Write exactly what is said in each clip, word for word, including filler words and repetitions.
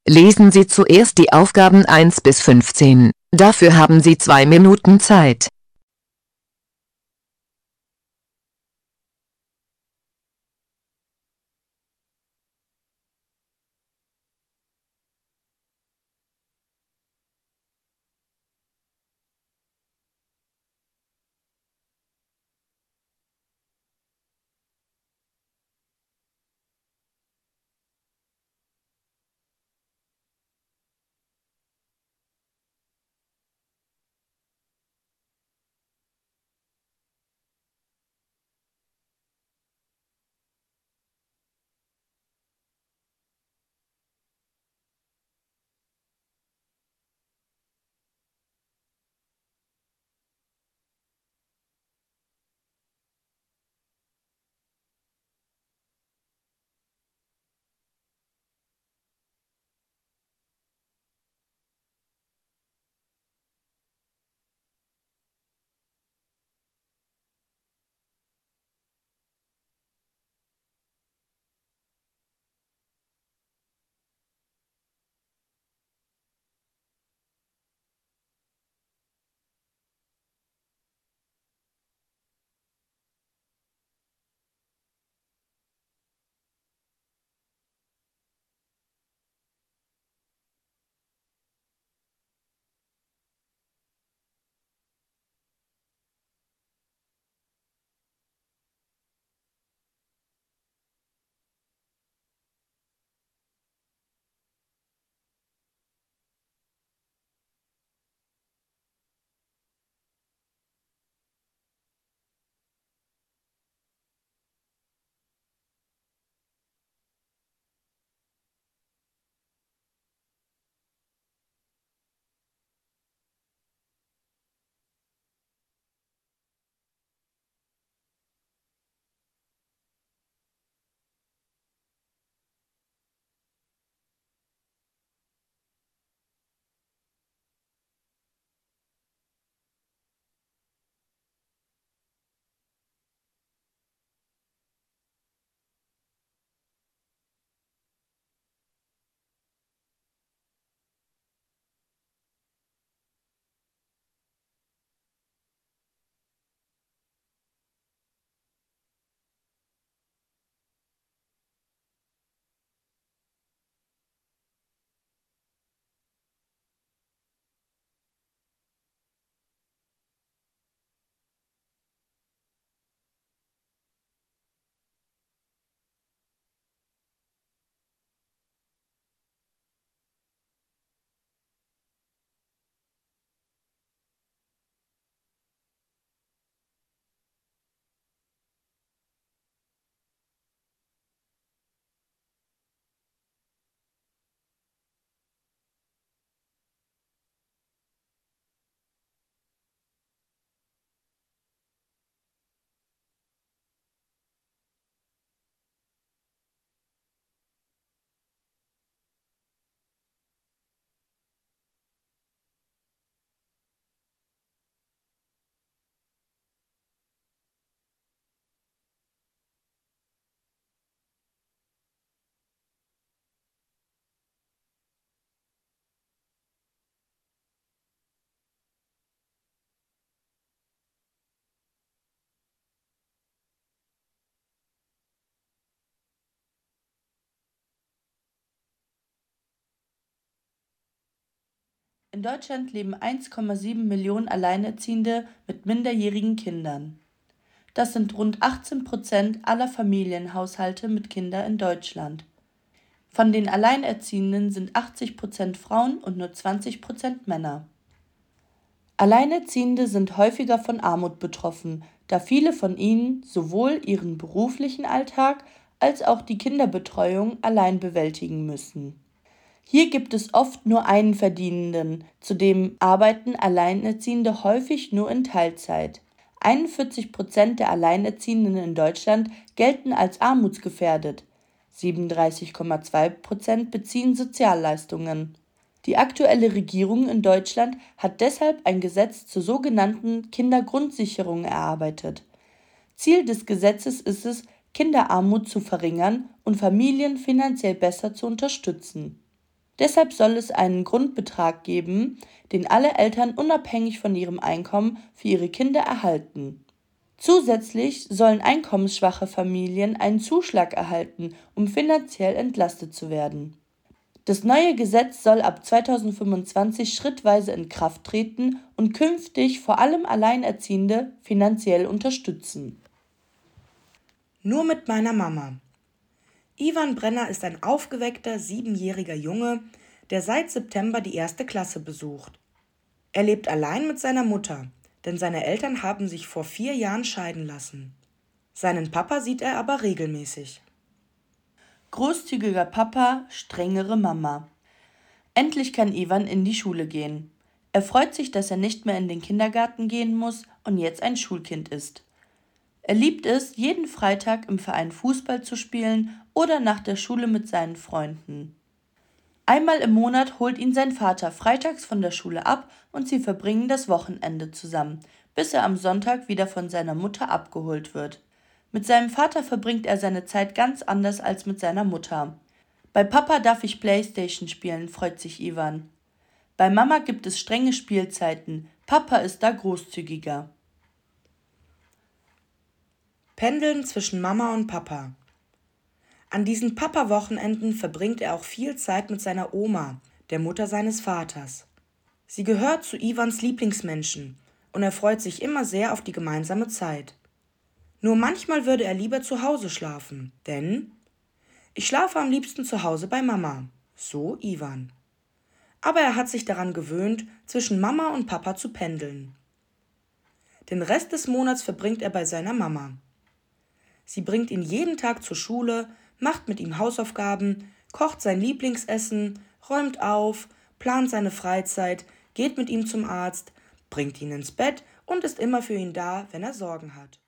Lesen Sie zuerst die Aufgaben eins bis fünfzehn. Dafür haben Sie zwei Minuten Zeit. In Deutschland leben eins Komma sieben Millionen Alleinerziehende mit minderjährigen Kindern. Das sind rund achtzehn Prozent aller Familienhaushalte mit Kindern in Deutschland. Von den Alleinerziehenden sind achtzig Prozent Frauen und nur zwanzig Prozent Männer. Alleinerziehende sind häufiger von Armut betroffen, da viele von ihnen sowohl ihren beruflichen Alltag als auch die Kinderbetreuung allein bewältigen müssen. Hier gibt es oft nur einen Verdienenden, zudem arbeiten Alleinerziehende häufig nur in Teilzeit. einundvierzig Prozent der Alleinerziehenden in Deutschland gelten als armutsgefährdet, siebenunddreißig Komma zwei Prozent beziehen Sozialleistungen. Die aktuelle Regierung in Deutschland hat deshalb ein Gesetz zur sogenannten Kindergrundsicherung erarbeitet. Ziel des Gesetzes ist es, Kinderarmut zu verringern und Familien finanziell besser zu unterstützen. Deshalb soll es einen Grundbetrag geben, den alle Eltern unabhängig von ihrem Einkommen für ihre Kinder erhalten. Zusätzlich sollen einkommensschwache Familien einen Zuschlag erhalten, um finanziell entlastet zu werden. Das neue Gesetz soll ab zweitausendfünfundzwanzig schrittweise in Kraft treten und künftig vor allem Alleinerziehende finanziell unterstützen. Nur mit meiner Mama. Ivan Brenner ist ein aufgeweckter, siebenjähriger Junge, der seit September die erste Klasse besucht. Er lebt allein mit seiner Mutter, denn seine Eltern haben sich vor vier Jahren scheiden lassen. Seinen Papa sieht er aber regelmäßig. Großzügiger Papa, strengere Mama. Endlich kann Ivan in die Schule gehen. Er freut sich, dass er nicht mehr in den Kindergarten gehen muss und jetzt ein Schulkind ist. Er liebt es, jeden Freitag im Verein Fußball zu spielen oder nach der Schule mit seinen Freunden. Einmal im Monat holt ihn sein Vater freitags von der Schule ab und sie verbringen das Wochenende zusammen, bis er am Sonntag wieder von seiner Mutter abgeholt wird. Mit seinem Vater verbringt er seine Zeit ganz anders als mit seiner Mutter. Bei Papa darf ich Playstation spielen, freut sich Ivan. Bei Mama gibt es strenge Spielzeiten, Papa ist da großzügiger. Pendeln zwischen Mama und Papa. An diesen Papa-Wochenenden verbringt er auch viel Zeit mit seiner Oma, der Mutter seines Vaters. Sie gehört zu Ivans Lieblingsmenschen und er freut sich immer sehr auf die gemeinsame Zeit. Nur manchmal würde er lieber zu Hause schlafen, denn ich schlafe am liebsten zu Hause bei Mama, so Ivan. Aber er hat sich daran gewöhnt, zwischen Mama und Papa zu pendeln. Den Rest des Monats verbringt er bei seiner Mama. Sie bringt ihn jeden Tag zur Schule, macht mit ihm Hausaufgaben, kocht sein Lieblingsessen, räumt auf, plant seine Freizeit, geht mit ihm zum Arzt, bringt ihn ins Bett und ist immer für ihn da, wenn er Sorgen hat.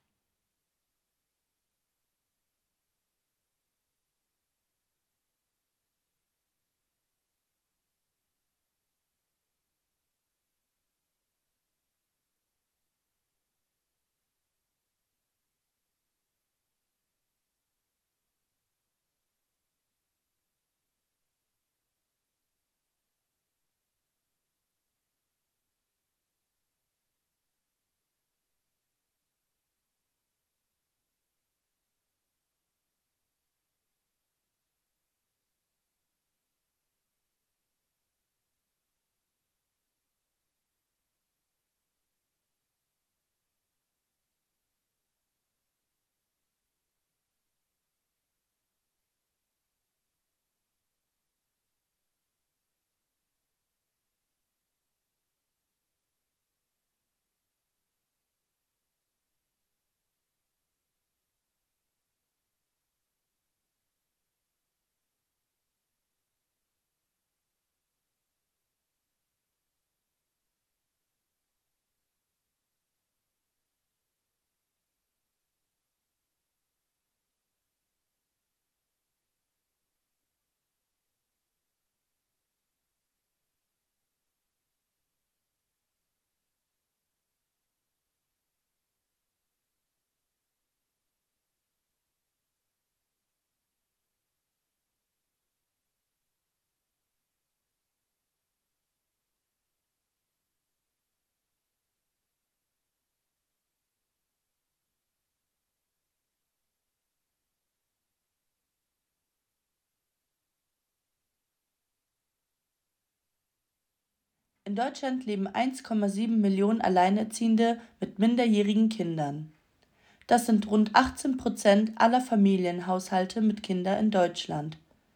In Deutschland leben eins Komma sieben Millionen Alleinerziehende mit minderjährigen Kindern. Das sind rund achtzehn Prozent aller Familienhaushalte mit Kindern in Deutschland.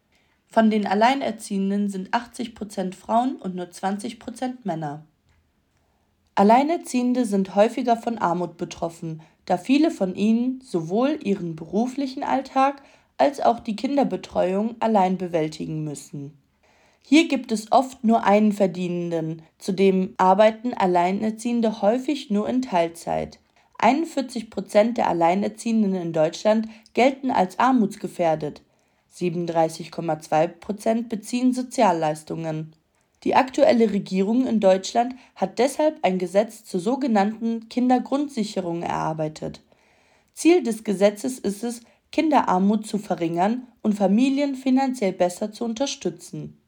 Von den Alleinerziehenden sind achtzig Prozent Frauen und nur zwanzig Prozent Männer. Alleinerziehende sind häufiger von Armut betroffen, da viele von ihnen sowohl ihren beruflichen Alltag als auch die Kinderbetreuung allein bewältigen müssen. Hier gibt es oft nur einen Verdienenden, zudem arbeiten Alleinerziehende häufig nur in Teilzeit. einundvierzig Prozent der Alleinerziehenden in Deutschland gelten als armutsgefährdet, siebenunddreißig Komma zwei Prozent beziehen Sozialleistungen. Die aktuelle Regierung in Deutschland hat deshalb ein Gesetz zur sogenannten Kindergrundsicherung erarbeitet. Ziel des Gesetzes ist es, Kinderarmut zu verringern und Familien finanziell besser zu unterstützen.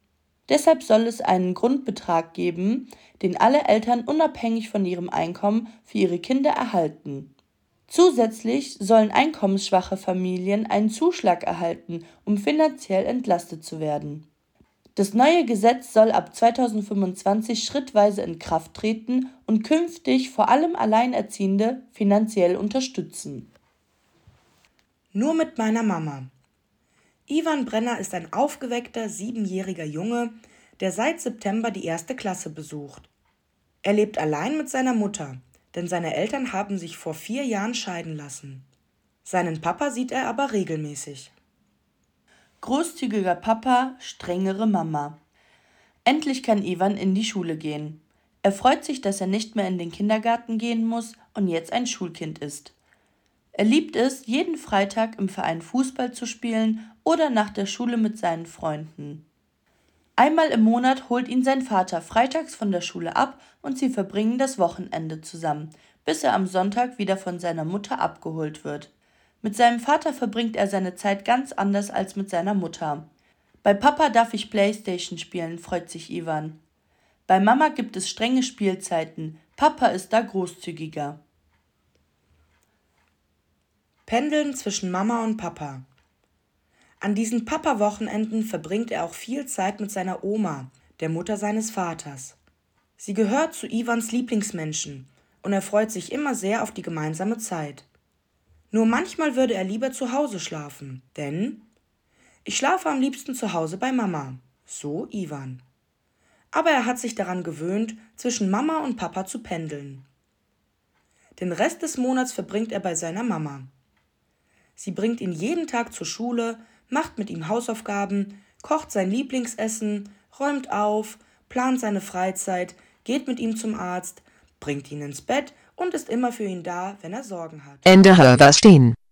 Deshalb soll es einen Grundbetrag geben, den alle Eltern unabhängig von ihrem Einkommen für ihre Kinder erhalten. Zusätzlich sollen einkommensschwache Familien einen Zuschlag erhalten, um finanziell entlastet zu werden. Das neue Gesetz soll ab zweitausendfünfundzwanzig schrittweise in Kraft treten und künftig vor allem Alleinerziehende finanziell unterstützen. Nur mit meiner Mama. Ivan Brenner ist ein aufgeweckter, siebenjähriger Junge, der seit September die erste Klasse besucht. Er lebt allein mit seiner Mutter, denn seine Eltern haben sich vor vier Jahren scheiden lassen. Seinen Papa sieht er aber regelmäßig. Großzügiger Papa, strengere Mama. Endlich kann Ivan in die Schule gehen. Er freut sich, dass er nicht mehr in den Kindergarten gehen muss und jetzt ein Schulkind ist. Er liebt es, jeden Freitag im Verein Fußball zu spielen oder nach der Schule mit seinen Freunden. Einmal im Monat holt ihn sein Vater freitags von der Schule ab und sie verbringen das Wochenende zusammen, bis er am Sonntag wieder von seiner Mutter abgeholt wird. Mit seinem Vater verbringt er seine Zeit ganz anders als mit seiner Mutter. Bei Papa darf ich Playstation spielen, freut sich Ivan. Bei Mama gibt es strenge Spielzeiten, Papa ist da großzügiger. Pendeln zwischen Mama und Papa. An diesen Papa-Wochenenden verbringt er auch viel Zeit mit seiner Oma, der Mutter seines Vaters. Sie gehört zu Ivans Lieblingsmenschen und er freut sich immer sehr auf die gemeinsame Zeit. Nur manchmal würde er lieber zu Hause schlafen, denn ich schlafe am liebsten zu Hause bei Mama, so Ivan. Aber er hat sich daran gewöhnt, zwischen Mama und Papa zu pendeln. Den Rest des Monats verbringt er bei seiner Mama. Sie bringt ihn jeden Tag zur Schule, macht mit ihm Hausaufgaben, kocht sein Lieblingsessen, räumt auf, plant seine Freizeit, geht mit ihm zum Arzt, bringt ihn ins Bett und ist immer für ihn da, wenn er Sorgen hat. Ende Hörverstehen.